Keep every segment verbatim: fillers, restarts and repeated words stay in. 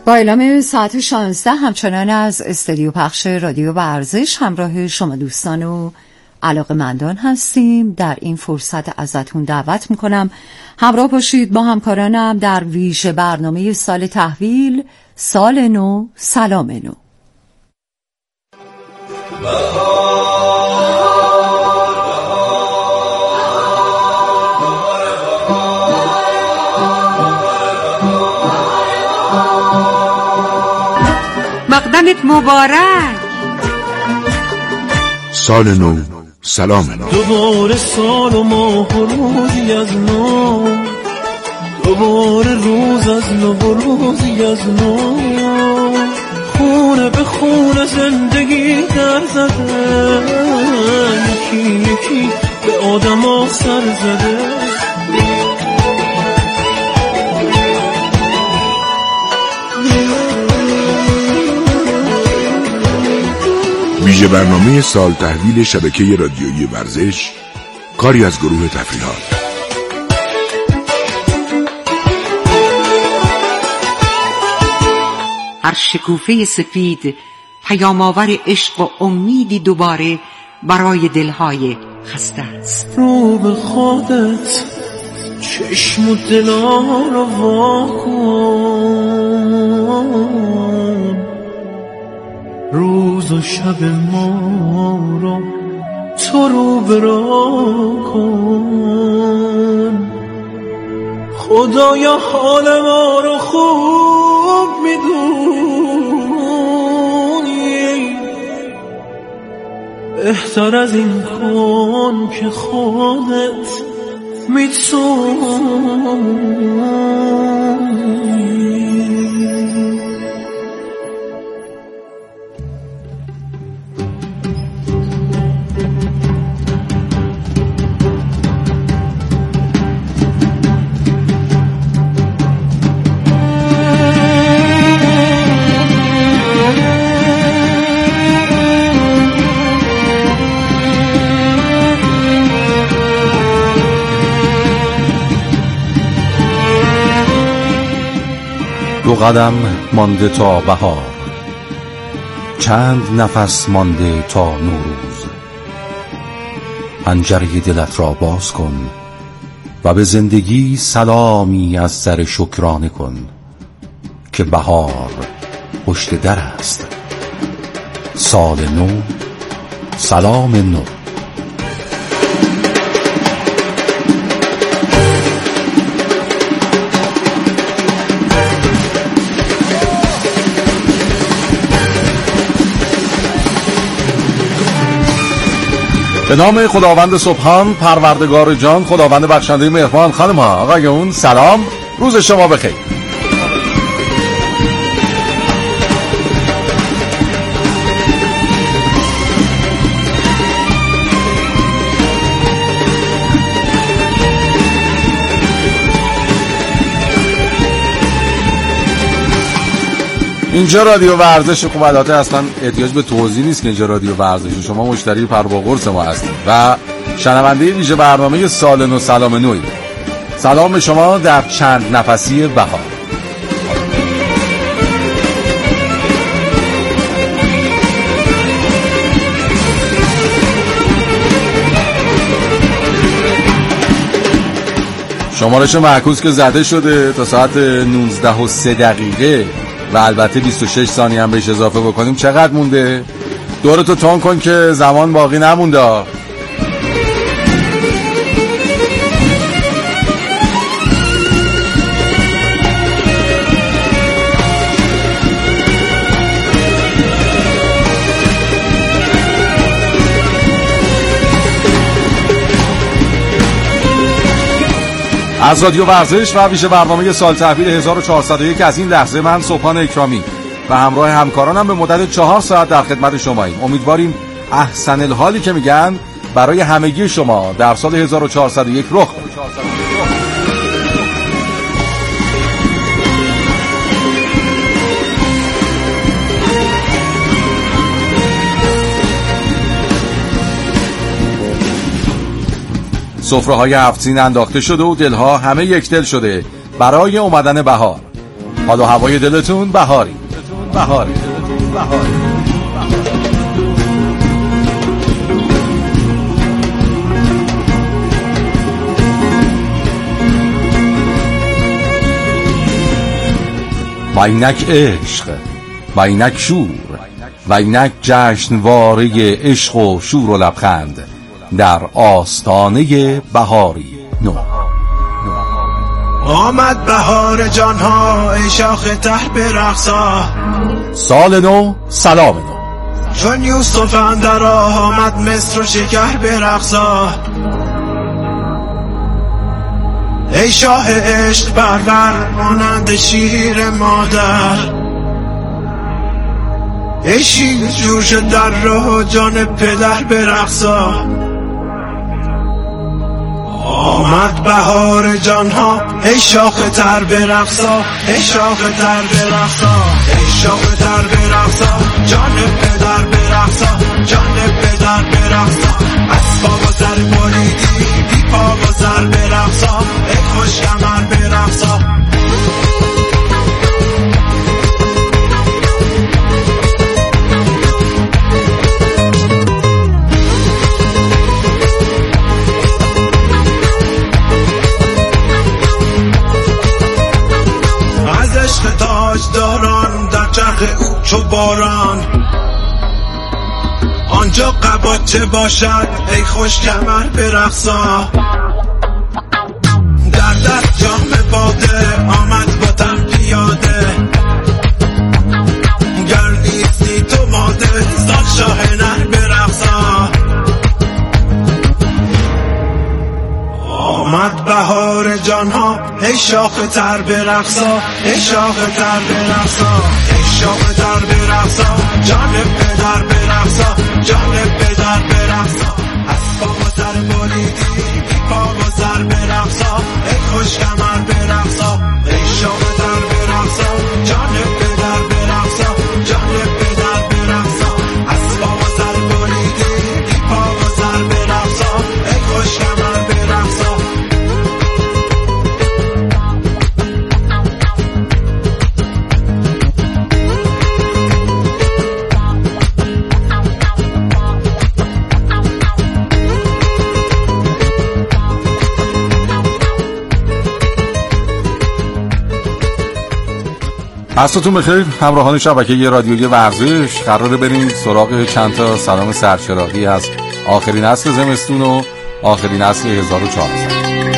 با اعلام ساعت شانزده همچنان از استودیو پخش رادیو ورزش همراه شما دوستان و علاقه‌مندان هستیم. در این فرصت ازتون دعوت میکنم همراه باشید با همکارانم در ویژه برنامه سال تحویل، سال نو، سلام نو. مقدمت مبارک. سال نو، سلام نو. دوباره سال و ماه و روزی از نو، دوباره روز از نو و روزی از نو، خونه به خونه زندگی در زده، یکی یکی به آدم ها سر زده. ویژه برنامه سال تحویل شبکه رادیویی ورزش، کاری از گروه تفریحات. هر شکوفه سفید پیام آور عشق و امیدی دوباره برای دلهای خسته است. رو به خودت چشم و دلا رو واکن، روز و شب ما رو تو رو برا کن. خدایا حال ما رو خوب میدونی، بهتر از این کن که خودت میتونی. دو قدم مانده تا بهار، چند نفس مانده تا نوروز. پنجره دلت را باز کن و به زندگی سلامی از سر شکرانه کن که بهار پشت در است. سال نو، سلام نو. به نام خداوند سبحان، پروردگار جان، خداوند بخشنده مهربان. خانم ها، آقایون، سلام، روز شما بخیر. اینجا رادیو ورزش خوب، البته اصلا احتیاج به توضیح نیست که اینجا رادیو ورزش، شما مشتری پر با قرص ما هستید و شنونده ویژه برنامه سال نو، سلام نوی. سلام به شما در چند نفسی بهار. شمارش معکوس که زده شده تا ساعت نوزده و سه دقیقه و البته بیست و شش ثانیه هم بهش اضافه بکنیم. چقدر مونده؟ دورتو تون کن که زمان باقی نمونده. از رادیو ورزش و ویژه برنامه سال تحویل هزار و چهارصد و یک از این لحظه من سبحان اکرامی و همراه همکارانم به مدت چهار ساعت در خدمت شماییم. امیدواریم احسن الحالی که میگن برای همگی شما در سال هزار و چهارصد و یک رخ بده. سفره‌های هفت سین انداخته شده و دلها همه یک دل شده برای اومدن بهار. حال و هوای دلتون بهاری بهاری بهاری. و اینک عشق و اینک شور و اینک جشنواره عشق و شور و لبخند در آستانه بهاری نو. آمد بهار جانها ای شاخ تر برقصا، سال نو سلام نو. چون یوسف اندر آمد مصر و شکر برقصا، ای شاه عشق پرور مانند شیر مادر، ای شیر جوش در راه جان پدر برقصا. آمد بهار جانها ای شاخ تر برقصا، ای شاخ تر برقصا، ای شاخ تر برقصا، جان پدر برقصا، جان پدر برقصا. از پا و سر بریدی بی پا و سر برقصا، ای خوش کمر برقصا. داران در چرخ او چو باران، آنجا قباچه باشد ای خوش کمر برقصا. در دست جام باده آمد با تن پیاده، گر نیستی تو ماده زاد شاه نر برقصا. آمد بهار جانها ای شاخ تر برقصا، ای شاخ تر برقصا، ای شاخ تر برقصا، جان پدر برقصا، جان پدر برقصا. از پا و سر بریدی بی پا و سر برقصا، ای خوش کمر برقصا. ای شاخ تر برقصا، جان پدر برقصا، جان پدر برقصا. از پا و سر بریدی بی پا و سر برقصا، ای خوش کمر برقصا. عصرتون بخیر همراهان شبکه رادیویی ورزش. قراره بریم سراغ چند تا سلام سرچراغی از آخرین نسل زمستون و آخرین نسل هزار و چهارصد.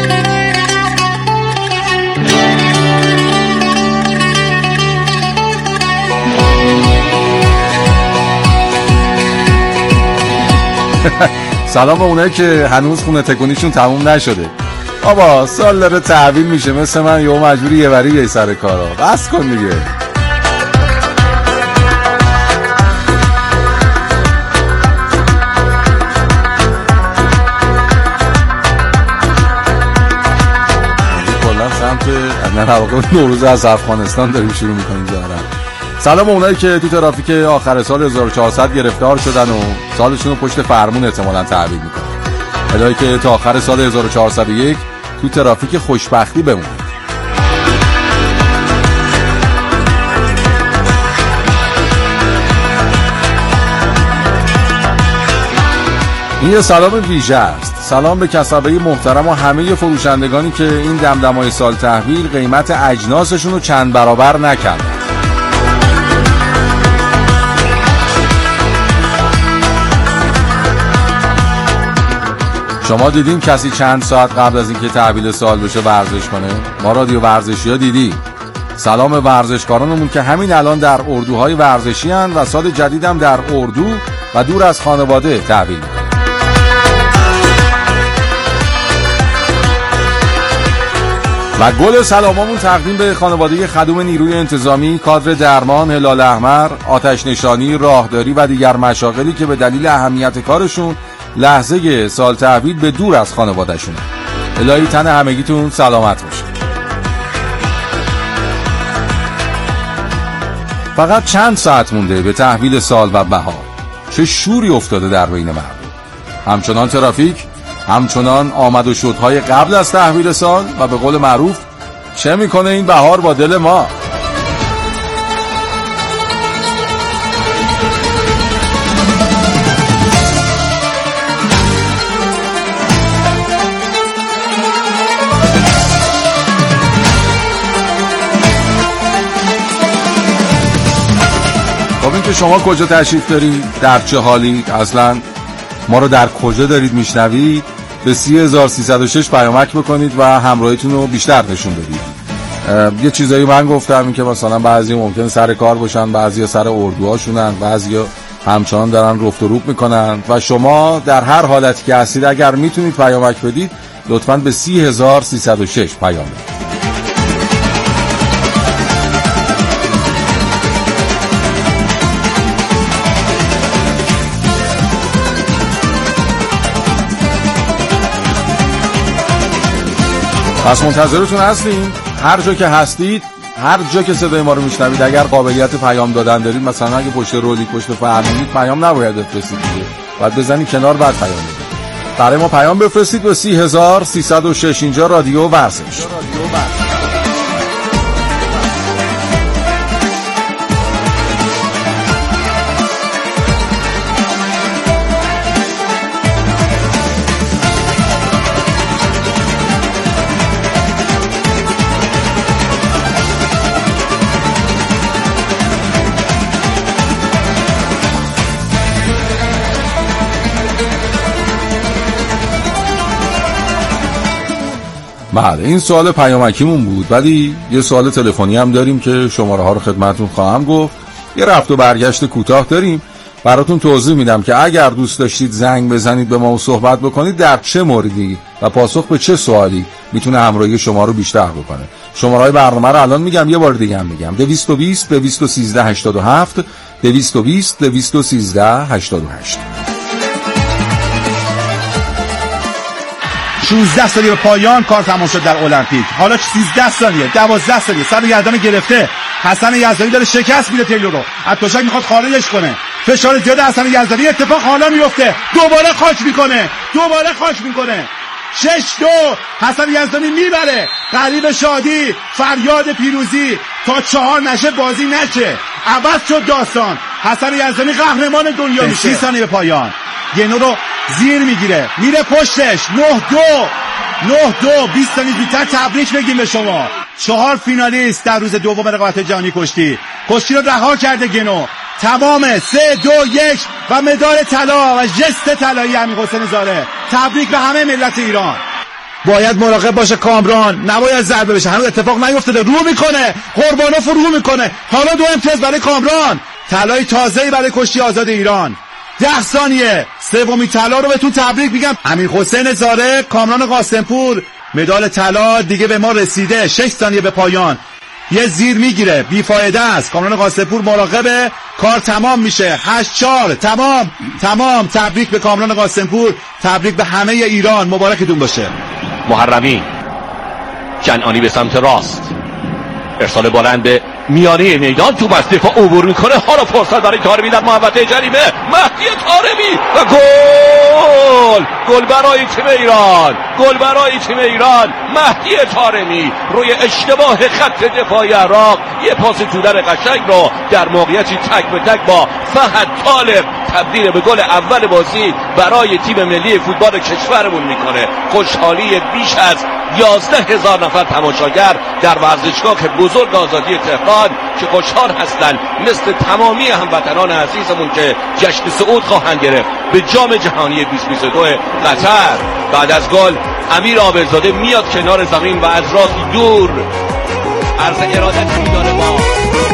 سلام به اونایی که هنوز خونه تکونیشون تموم نشده. بابا سال داره تحویل میشه، مثل من یهو مجبوری یه وری بیای سر کارا. بس کن دیگه. کلا سمت نه واقعا نوروز از افغانستان داریم شروع میکنیم ظاهرا. سلام به اونایی که تو ترافیک آخر سال هزار و چهارصد گرفتار شدن و سالشون رو پشت فرمون احتمالاً تحویل میکنن. الهی که تا آخر سال هزار و چهارصد و یک تو ترافیک خوشبختی بمونه. این یه سلام ویژه است. سلام به کسبه محترم و همه فروشندگانی که این دمدمای سال تحویل قیمت اجناسشون رو چند برابر نکردن. شما دیدین کسی چند ساعت قبل از اینکه تحویل سال بشه ورزش کنه؟ ما رادیو ورزشی ها دیدی. سلام ورزشکارانمون که همین الان در اردوهای ورزشی هن و سال جدیدم در اردو و دور از خانواده تحویل میکنن. و گل سلامامون تقدیم به خانواده خدوم نیروی انتظامی، کادر درمان، هلال احمر، آتش نشانی، راهداری و دیگر مشاغلی که به دلیل اهمیت کارشون لحظه سال تحویل به دور از خانواده‌شون. الهی تن همگیتون سلامت باشه. فقط چند ساعت مونده به تحویل سال و بهار. چه شوری افتاده در بین مردم. همچنان ترافیک، همچنان آمد و شدهای قبل از تحویل سال و به قول معروف چه میکنه این بهار با دل ما. که شما کجا تشریف دارید، در چه حالی، اصلا ما رو در کجا دارید میشنوید، به سی هزار سیصد و شش پیامک بکنید و همراهیتون رو بیشتر نشون بدید. یه چیزایی من گفتم این که مثلا بعضی ممکنه سر کار باشن، بعضی سر اردوهاشونن، بعضی همچنان دارن رفت و روب میکنن و شما در هر حالتی که هستید اگر میتونید پیامک بدید لطفاً به سی هزار سیصد و شش پیام بدید. پس منتظرتون هستیم. هر جا که هستید، هر جا که صدای ما رو میشنوید، اگر قابلیت پیام دادن دارید، مثلا اگه پشت رولی پشت فرمونید، پیام نباید بفرستید دیگه، باید بزنید کنار بعد پیام بدید. برای ما پیام بفرستید به سی هزار سیصد و شش. اینجا رادیو ورزش. بله، این سوال پیامکیمون بود، ولی یه سوال تلفنی هم داریم که شماره ها رو خدمتتون خواهم گفت. یه رفت و برگشت کوتاه داریم، براتون توضیح میدم که اگر دوست داشتید زنگ بزنید به ما و صحبت بکنید در چه موردی و پاسخ به چه سوالی میتونه همراهی شما رو بیشتر بکنه. شماره های برنامه رو الان میگم، یه بار دیگه هم میگم: دویست و بیست دویست و سیزده هشتاد و هفت دویست و بیست دویست و سیزده هشتاد و هشت. شانزده ثانیه به پایان کار تمام شد در المپیک. حالا سیزده ثانیه، دوازده ثانیه، سر گردن گرفته. حسن یزدانی داره شکست میده تیلور رو. از توشک میخواد خارجش کنه. فشار زیاد حسن یزدانی، اتفاق حالا میفته. دوباره خاک میکنه. دوباره خاک میکنه. شش دو حسن یزدانی میبره. غریب شادی، فریاد پیروزی، تا چهار نشه بازی نشه. عوض شد داستان. حسن یزدانی قهرمان دنیا میشه. سی ثانیه به پایان. گنو رو زیر میگیره، میره پشتش. نه دو نه دو بیست ثانیه زودتر تبریک بگیم به شما. چهار فینالیست در روز دوم رقابت جهانی کشتی. کشتی رو رها کرده گنو. تمامه. سه دو یک و مدال طلا و ژست طلایی امیرحسین زاره. تبریک به همه ملت ایران. باید مراقب باشه کامران، نباید ضربه بشه. هنوز اتفاق نیفتاده. رو میکنه، قربانو فرو میکنه. حالا دو امتیاز برای کامران. طلای تازه‌ای برای کشتی آزاد ایران. ده ثانیه سومی طلا رو بهتون تبریک میگم. امیرحسین زاره، کامران قاسمپور، مدال طلا دیگه به ما رسیده. شش ثانیه به پایان. یه زیر میگیره، بیفایده است. کامران قاسمپور مراقبه، کار تمام میشه. هشت چهار تمام تمام. تبریک به کامران قاسمپور، تبریک به همه ایران. مبارکتون باشه. محرمی کنعانی به سمت راست، ارسال بلند میانه میدان، تو بس دفاع عبور میکنه. حالا فرصت برای طارمی در محوطه جریمه. مهدی طارمی و گل. گل برای تیم ایران، گل برای تیم ایران. مهدی طارمی روی اشتباه خط دفاعی عراق یه پاس جودن قشنگ رو در موقعیتی تک به تک با فهد طالب تبدیل به گل اول بازی برای تیم ملی فوتبال کشورمون میکنه. خوشحالی بیش از یازده هزار نفر تماشاگر در ورزشگاه بزرگ آزادی تهران که خوشحال هستند، مثل تمامی هموطنان عزیزمون که جشن صعود خواهند گرفت به جام جهانی بیست بیست و دو قطر. بعد از گل امیر عابدزاده میاد کنار زمین و از راهی دور عرض ارادت میداره با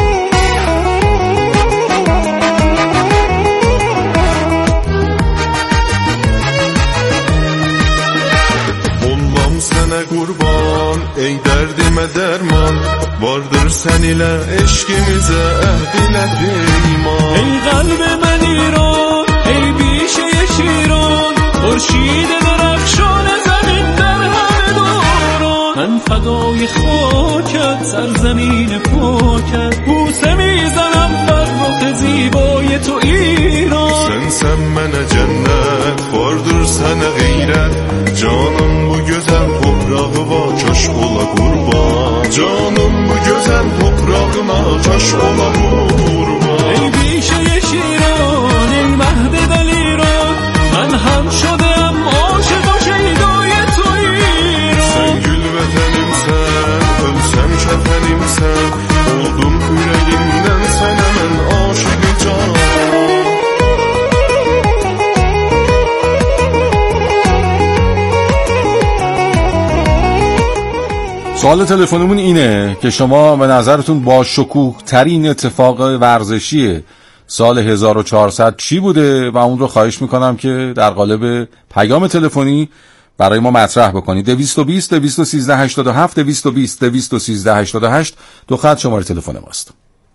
sənə qurban, ey dərdimə dərman, vardır sən ilə eşqimizə əhd ilə iman. ey qalb mən İran, ey بیشه شیران، خورشید درخشان زمین در همه دوران. من فدای خاکت، سرزمین پاکت، بوسه میزنم بر رخ زیبای تو ایران. Sənsən mənə cənnət, vardır sənə qeyrət, canım bu gözəl toprağıma kaş ola qurban. Canım bu gözəl toprağıma kaş ola qurban. ای بیشه شیران، ای مهد دلیران، من هم شدم عاشق و شیدای تو ایران. Sən gül vətənimsən, ölsəm kəfənimsən, oldum ürəyimdən sənə mən aşıqı can. سوال تلفنمون اینه که شما به نظرتون با شکوه ترین اتفاق ورزشی سال هزار و چهارصد چی بوده و اون رو خواهش میکنم که در قالب پیام تلفنی برای ما مطرح بکنید. دویست و بیست دویست و سیزده هشتاد و هفت دویست و بیست دویست و سیزده هشتاد و هشت دو خط شماره تلفن ماست.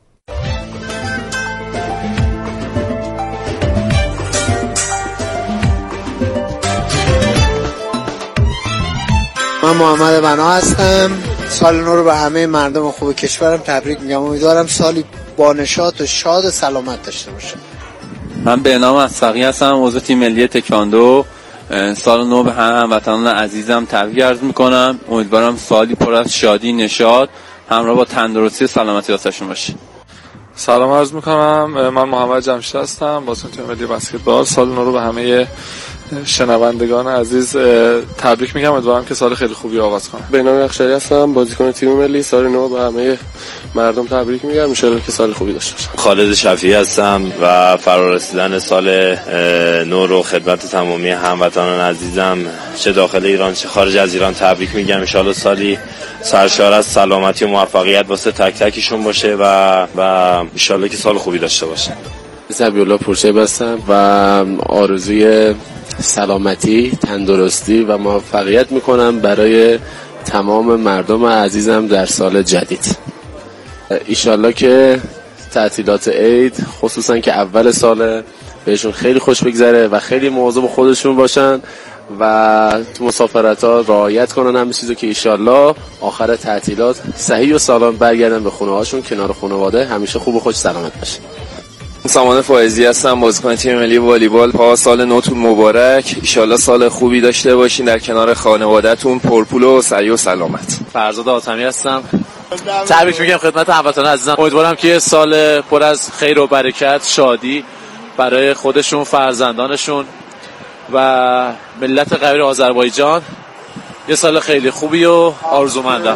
من محمد بنا هستم. سال نو رو به همه مردم خوب کشورم تبریک میگم. امیدوارم سالی با نشاط و شاد و سلامت داشته باشه. من به نام اسفقی هستم، عضو تیم ملی تکواندو. سال نو به همه هموطنان عزیزم تبریک عرض میکنم. امیدوارم سالی پر از شادی، نشاط همراه با تندرستی و سلامتی واسهشون باشه. سلام عرض میکنم. من محمد جمشید هستم، بازیکن تیم ملی بسکتبال. سال نو رو به همه شنوندگان عزیز تبریک میگم. امیدوارم که سال خیلی خوبی آغاز کنم. بهنام یخشاری هستم، بازیکن تیم ملی. سال نو به همه مردم تبریک میگم، ان شاءالله که سال خوبی داشته باشن. خالد شفیعی هستم و فرارسیدن سال نو رو خدمت تمامی هموطنان عزیزم چه داخل ایران چه خارج از ایران تبریک میگم. ان شاءالله سالی سرشار از سلامتی و موفقیت واسه تک تکشون باشه و و ان شاءالله که سال خوبی داشته باشن. زبی‌الله پورشیب هستم و آرزوی سلامتی، تندرستی و موفقیت میکنم برای تمام مردم عزیزم در سال جدید. ایشالله که تعطیلات عید خصوصا که اول ساله بهشون خیلی خوش بگذره و خیلی مواظب خودشون باشن و تو مسافرت ها رعایت کنن همه چیزو که ایشالله آخر تعطیلات صحیح و سالم برگردن به خونه هاشون کنار خانواده، همیشه خوب و خوش سلامت باشن. سامان فائزی هستم، بازیکن تیم ملی والیبال. پا سال نوتون مبارک، ان شاءالله سال خوبی داشته باشین در کنار خانواده‌تون، پرپول و سعی و سلامت. فرزاد آتمی هستم، تبریک میگم خدمت هموطنان عزیزم. امیدوارم که سال پر از خیر و برکت، شادی برای خودشون، فرزندانشون و ملت غیر آذربایجان یه سال خیلی خوبی و آرزومندم.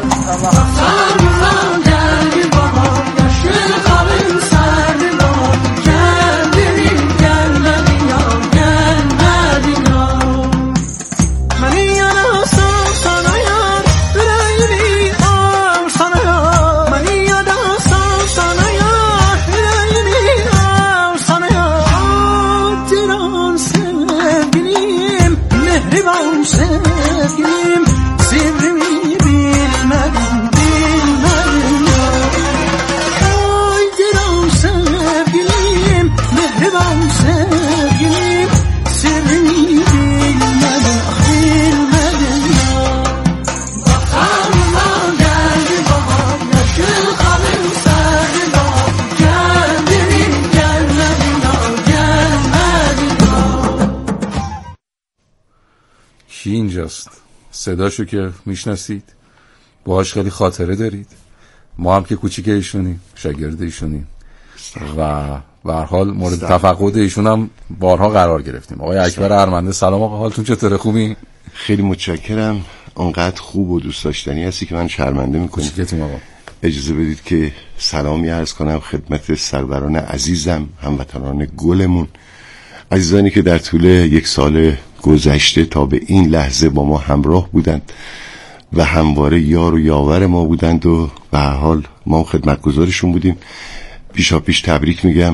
کی اینجاست؟ صداشو که میشناسید، باهاش خیلی خاطره دارید. ما هم که کوچیک ایشونیم، شاگرد ایشونیم و به هر حال مورد تفقد ایشون هم بارها قرار گرفتیم. آقای اکبر ارمنده، سلام آقا، حالتون چطوره؟ خوبی؟ خیلی متشکرم. اونقدر خوب و دوست داشتنی هستی که من شرمنده میکنم. کوچیکتیم آقا. اجازه بدید که سلامی عرض کنم خدمت سروران عزیزم، هموطنان گلمون، عزیزانی که در طول یک سال گذشته تا به این لحظه با ما همراه بودند و همواره یار و یاور ما بودند و به هر حال ما خدمتگزارشون بودیم. پیشا پیش تبریک میگم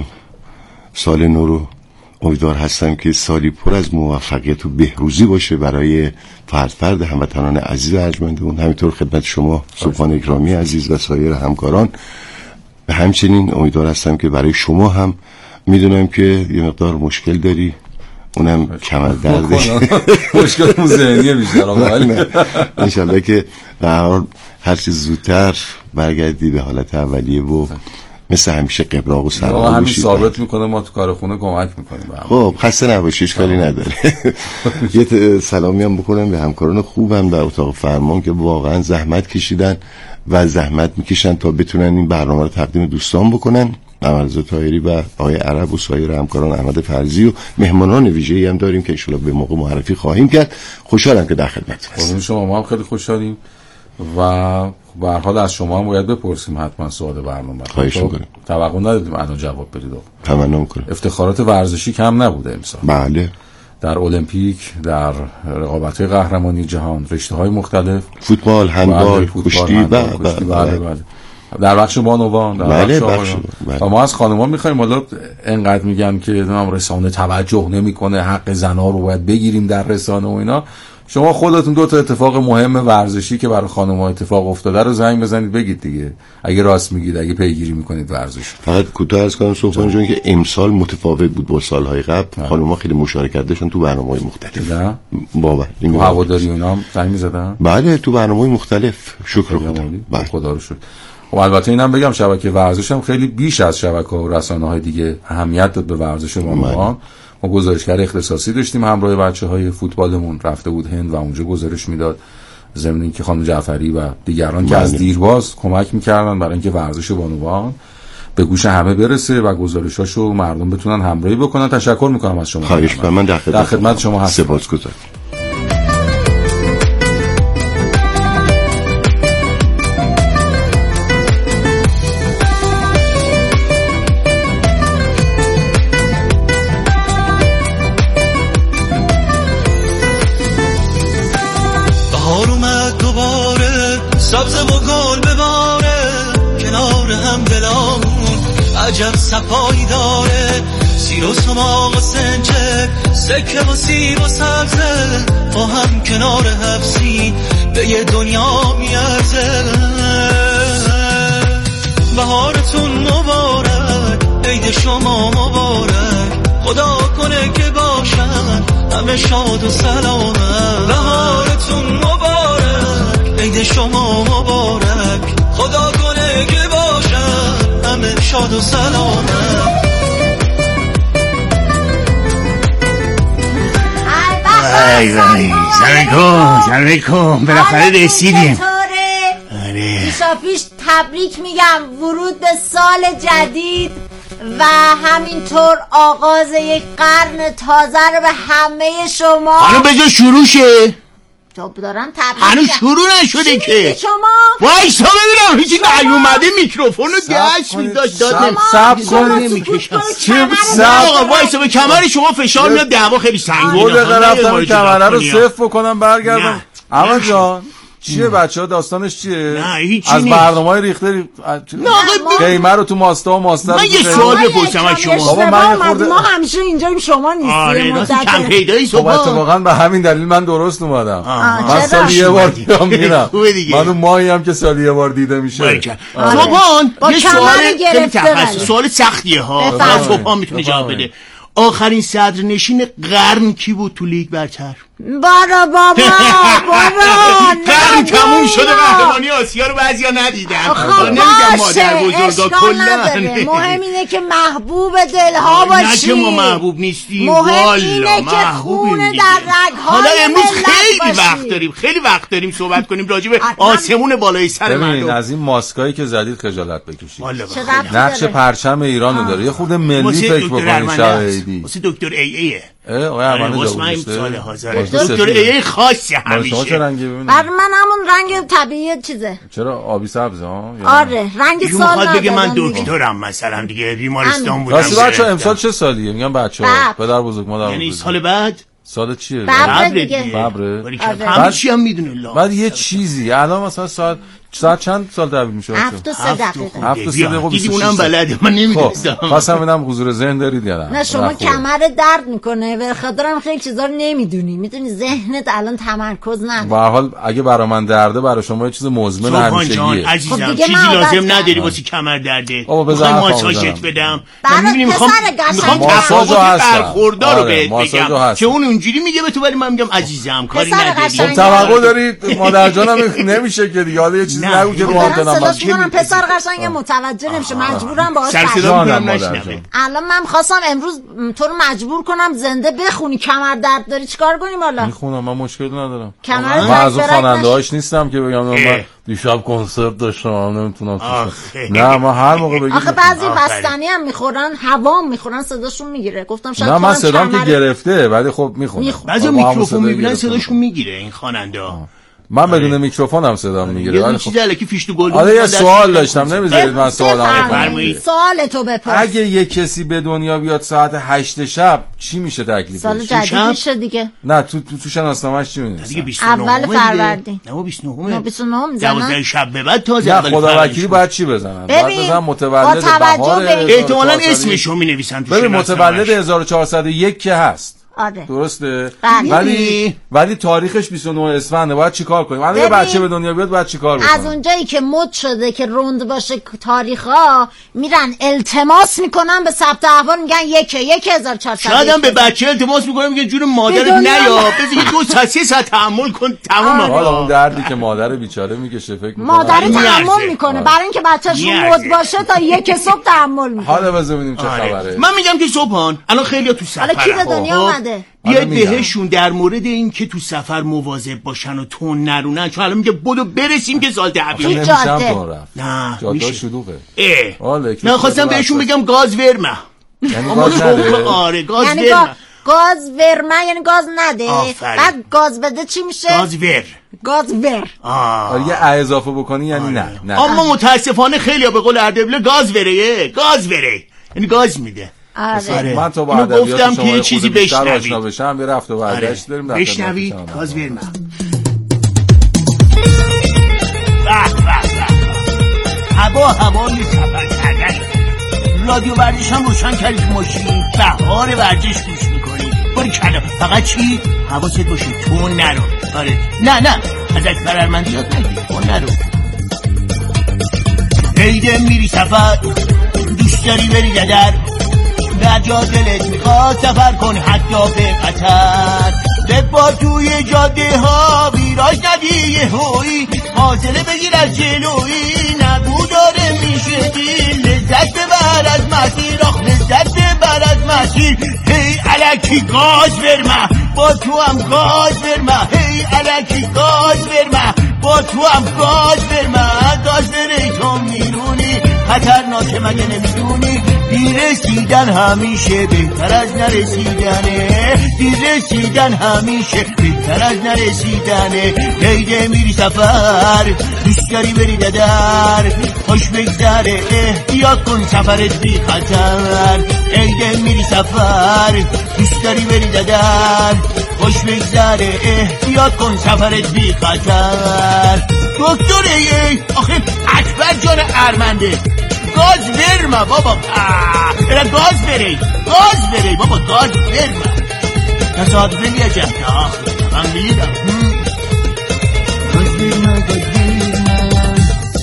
سال نو رو. امیدوار هستم که سالی پر از موفقیت و بهروزی باشه برای فرد فرد هموطنان عزیز ارجمندمون. همینطور خدمت شما صبحان اکرامی عزیز و سایر همکاران. و همچنین امیدوار هستم که برای شما هم، میدونم که یه مقدار مشکل داری، اونم کمر درده، مشکل ذهنیه بیشتر آقا، انشالله که در هر چیز زودتر برگردی به حالت اولیه و مثل همیشه قبراق و سلام همین ثابت میکنه ما تو کار خونه کمک میکنیم. خب خسته نباشی، اشکالی نداره. یه سلامی هم بکنم به همکاران خوبم در اتاق فرمان که واقعا زحمت کشیدن و زحمت میکشن تا بتونن این برنامه رو تقدیم دوستان بکنن. محمد طاهری و آقای عرب و سایر همکاران، احمد فرزی و مهمانان ویژه‌ای هم داریم که ان شاءالله به موقع معرفی خواهیم کرد. خوشحالم که در خدمت هستیم. شما ما هم خیلی خوشحالیم و به هر حال از شما هم باید بپرسیم حتما سوال برنامه. خواهش می‌کنم. توقع نداریم الان جواب بدید. تمنا می‌کنم. افتخارات ورزشی کم نبوده امسال. بله. در المپیک، در رقابت‌های قهرمانی جهان، رشته‌های مختلف، فوتبال، هندبال، کشتی، بله بله بله، در بخش بانوان، در بله بخش بخش بله. و ما از خانم‌ها می‌خوایم، حالا انقدر میگن که نام رسانه توجه نمی‌کنه، حق زن‌ها رو باید بگیریم در رسانه و اینا. شما خودتون دو تا اتفاق مهم ورزشی که برای خانم‌ها اتفاق افتاده رو زنگ بزنید بگید دیگه، اگه راست میگید، اگه پیگیری میکنید ورزش. فقط کوتاه از کنم سلطان جون که امسال متفاوت بود با سالهای قبل. خانم‌ها خیلی مشارکت داشتن تو برنامه‌های مختلف. نه باور این هواداری اونام زنگ می‌زدن؟ بله تو برنامه‌های مختلف. شکر خدا. بله خدا رو شکر. خب البته اینم بگم شبکه ورزش هم خیلی بیش از شبکه‌ها و رسانه‌های دیگه اهمیت داد به ورزش بانوان. ما گزارشگر اختصاصی داشتیم همراه بچه‌های فوتبالمون، رفته بود هند و اونجا گزارش میداد، ضمن اینکه خانم جعفری و دیگران که از دیرباز کمک میکردن برای اینکه ورزش بانوان به گوش همه برسه و گزارشاشو مردم بتونن همراهی بکنن. تشکر میکنم از شما. خواهش می‌کنم. من در خدمت, در خدمت شما هستم. سپاسگزارم. سبز و گل بباره کنار هم دلامون عجب صفایی داره، سیر و سماق و سنجه سکه و سیب و سبزه با هم کنار حفظی به یه دنیا میارزه. بهارتون مبارک، عید شما مبارک، خدا کنه که باشن همه شاد و سلامت. بهارتون مبارک، عید شما مبارک، خدا کنه که باشن همه شاد و سلامت. سلام علیکم، بالاخره رسیدیم. پیشا پیش تبریک میگم ورود به سال جدید و همینطور آغاز یک قرن تازه رو به همه شما. حالا بجا شروع شه. تو دارم تبریک هنوز شروع نشده که. شما وایسا ببینم هیچی نیومده، میکروفون رو گشت میداشت داد سب کنید نمیکشم. سب وایسا به کمر شما فشار میاد، دعوا خیلی سنگینه. بود رفتم کمره رو صفر بکنم برگردم. اما جان چیه بچه‌ها داستانش چیه؟ نه هیچی از برنامه‌های ریخته قیمه رو تو ماستا و ماستر. من یه سوال بپرسم از شما. بابا من خورده ما همیشه اینجاییم شما نیستی. آره راست کم پیدایی صبح. اتفاقا به همین دلیل من درست اومدم. من سالی یه بار دیدم میرم. من اون ماهی هم که سالی یه بار دیده میشه. صبحان یه سوال خیلی تخصصی، سوال سختیه ها. صبحان میتونه جواب بده. آخرین صدرنشین قرن کی بود تو لیگ برتر؟ بارا بابا بارا قرن تموم شده، قهرمانی آسیا رو بعضیا ندیدن. نمیگم مادر بزرگا کلا. مهم اینه که محبوب دلها باشی. نه که ما محبوب نیستیم. مهم اینه که خون در رگ‌های حالا امروز خیلی وقت داریم، خیلی وقت داریم صحبت کنیم راجع به آسمون بالای سر مردم. از این ماسکایی که زدید خجالت بکشید. نقش پرچم ایرانو داره. یه خورده ملی فکر بکنید شاهدی. واسه دکتر ای ایه. آقا احمد واسه سال حاضر دکتر ای خاصه همیشه. شما چه رنگی ببینید؟ بر من همون رنگ طبیعی چیزه. چرا آبی سبز ها؟ آره رنگ سال ندارم. بگه من دکترم مثلا دیگه، بیمارستان بودم. راستی بچه‌ها امسال چه سالیه؟ میگم بچه‌ها پدر بزرگ مادر بزرگ. یعنی سال بعد سال چیه؟ ببر دیگه. ببره. همه چی هم میدونه. بعد یه چیزی الان مثلا ساعت ساعت چند سال تحویل میشه؟ هفت و سه دقیقه. هفت و سه دقیقه. دیدی اونم بلده، من نمیدونستم. خواستم ببینم حضور ذهن دارید یا نه. نه شما کمر درد میکنه به خاطرم خیلی چیزا رو نمیدونی، میدونی ذهنت الان تمرکز نداره. به هر حال اگه برای من درده برای شما یه چیز مزمن همیشگیه. عزیزم چیزی لازم نداری واسه کمر درده. میخوام ماساژت بدم. من میبینی میخوام میخوام ماساژو برخوردار رو بهت بگم که اون اونجوری میگه به تو، ولی من میگم عزیزم کاری نداری. خب توقع دارید مادر جانم نمیشه که دیگه حالا یه چیزی نگو که رو صداش میکنم پسر قشنگ متوجه نمیشه، مجبورم باهاش الان من خواستم امروز تو رو مجبور کنم زنده بخونی. کمر درد داری چیکار کنیم حالا؟ میخونم من مشکل ندارم. من از اون خواننده هاش نیستم که بگم من دیشب کنسرت داشتم نمیتونم. نه ما هر موقع بگیم آخه بعضی بستنی هم میخورن هوا میخورن صداشون میگیره. گفتم شاید نه من صدام که گرفته ولی خب میخونم. بعضی میکروفون میبینن صداشون میگیره این خواننده ها. من بدون میکروفون هم صدا میگیره. یه چیز الکی فیش تو گل. آره یه سوال داشتم نمیذارید من سوالم بکنم. سوالتو بپرس. اگه یه کسی به دنیا بیاد ساعت هشت شب چی میشه تکلیفش؟ سال جدید میشه دیگه. نه تو تو, تو شناسنامه‌اش چی می‌نویسه؟ اول فروردین. نه بیست و نه. بیست و نه میزنن. دوازده شب به بعد تازه اول خدا وکیلی باید چی بزنن؟ باید بزنن متولد بهار. احتمالاً اسمشو می‌نویسن تو ببین متولد هزار و چهارصد و یک که هست. آره. درسته. بله. ولی ولی تاریخش بیست و نه اسفنده. باید چیکار کنیم؟ الان یه بچه به دنیا بیاد باید چیکار بکنه؟ از اونجایی که مد شده که روند باشه تاریخا میرن التماس میکنن به ثبت احوال میگن یک یک هزار و چهارصد. شاید به بچه التماس میکنن میگن جون مادرت نیا بذار دو ساعت سه ساعت تحمل کن تموم. حالا اون دردی که مادر بیچاره میکشه فکر میکنه مادر تحمل میکنه برای اینکه بچه‌ش مد باشه تا یک صبح تحمل میکنه. حالا بذار ببینیم چه خبره. من میگم که صبحان الان خیلی‌ها تو سفر. حالا کی به دنیا اومده؟ بیاید بهشون در مورد این که تو سفر مواظب باشن و تون نرونن، چون الان میگه بدو برسیم که سال تحویل نه جاده شلوغه. نه خواستم بهشون بگم گاز ورمه یعنی گاز نده. آره گاز یعنی ورمه. گاز ورمه یعنی گاز نده. بعد گاز بده چی میشه؟ گاز ور. گاز ور. آره یه ا اضافه بکنی یعنی نه نه. اما متاسفانه خیلی‌ها به قول اردبیل گاز وره گاز وره یعنی گاز میده. آره. من تو با ادبیات گفتم که یه چیزی بشنوید. بشم یه رفت و برگشت داریم در بشنوید گاز ورمه. هوا هوای سفر کردن. رادیو ورزش هم روشن کردید ماشین بهار ورزش گوش میکنید. باری کلا فقط چی؟ حواست باشه تو نرو. آره نه نه ازت بررمندیات نگیر تو نرو. ایده میری سفر دوست داری بری ددر در جا دلت میخواد سفر کن حتی به قطر بپا توی جاده ها ویراج ندی یه هوی فاصله بگیر از جلوی نگو داره میشه دیر لذت ببر از مسیر آخ لذت ببر از مسیر هی الکی گاز برمه با تو هم گاز برمه هی الکی گاز برمه با تو هم گاز برمه گاز بره تو میرونی خطرناکه مگه نمیدونی دیر رسیدن همیشه بهتر از نرسیدنه دیر رسیدن همیشه بهتر از نرسیدنه هیده میری سفر دوست داری بری ددر خوش بگذره احتیاط کن سفرت بی خطر هیده میری سفر دوست داری بری ددر خوش بگذره احتیاط کن سفرت بی خطر دکتره یه آخه اکبر جان ارمنده گاز برمه بابا برای گاز بری گاز بری بابا گاز برمه تصادفه یه جهده آخه من بیدم گاز برمه گاز برمه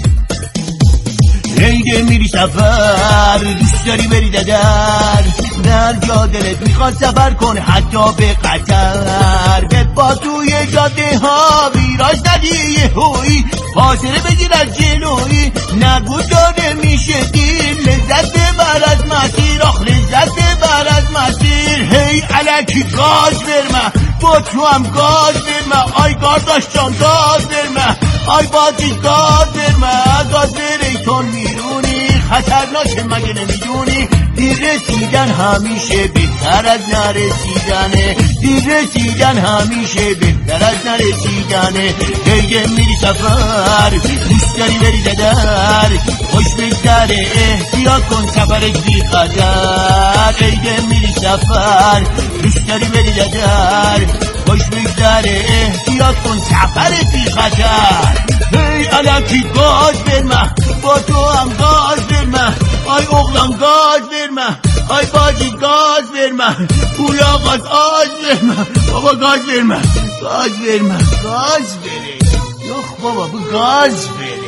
هیده میری سفر دوست داری بری ددر در جا دلت میخواد سفر کن حتی به قطر بپا توی جاده ها ویراج ندی یه هوی فاصله بگیر از جلوی نگو داره میشه دیر لذت ببر از مسیر آخ لذت ببر از مسیر هی الکی گاز برمه با تو هم گاز برمه آی گارداش جان گاز برمه آی بازی گاز برمه گاز بری تون میرونی خطرناکه مگه نمیدونی دیر رسیدن همیشه بهتر از نرسیدنه دیر رسیدن همیشه بهتر از نرسیدنه هیده میری سفر دوست داری بری ددر خوش بگذره احتیاط کن سفرت بی خطر هیده میری سفر دوست داری بری ددر خوش بگذره احتیاط کن سفرت بی خطر هی الکی گاز برمه با تو هم گاز برمه آی اغلان گاز برمه آی بازی گاز برمه پولا گاز آز برمه بابا گاز برمه گاز برمه گاز بره یخ بابا بو گاز بره.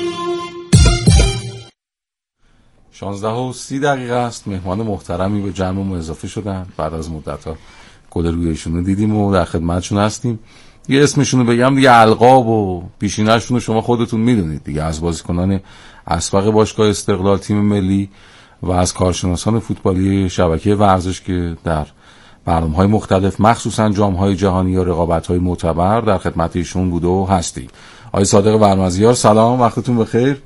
شانزده و سی دقیقه است. مهمان محترمی به جمعمون اضافه شدن بعد از مدت‌ها گل رویشون رو دیدیم و در خدمتشون هستیم. یه اسمشون رو بگم دیگه القاب و پیشینه‌شون رو شما خودتون میدونید دیگه از بازیکنان اسبق باشگاه استقلال تیم ملی و از کارشناسان فوتبالی شبکه ورزش که در برنامه‌های مختلف مخصوصا جام‌های جهانی یا رقابت‌های معتبر در خدمت ایشون بوده و هستی. آقای صادق ورمزیار سلام وقتتون بخیر.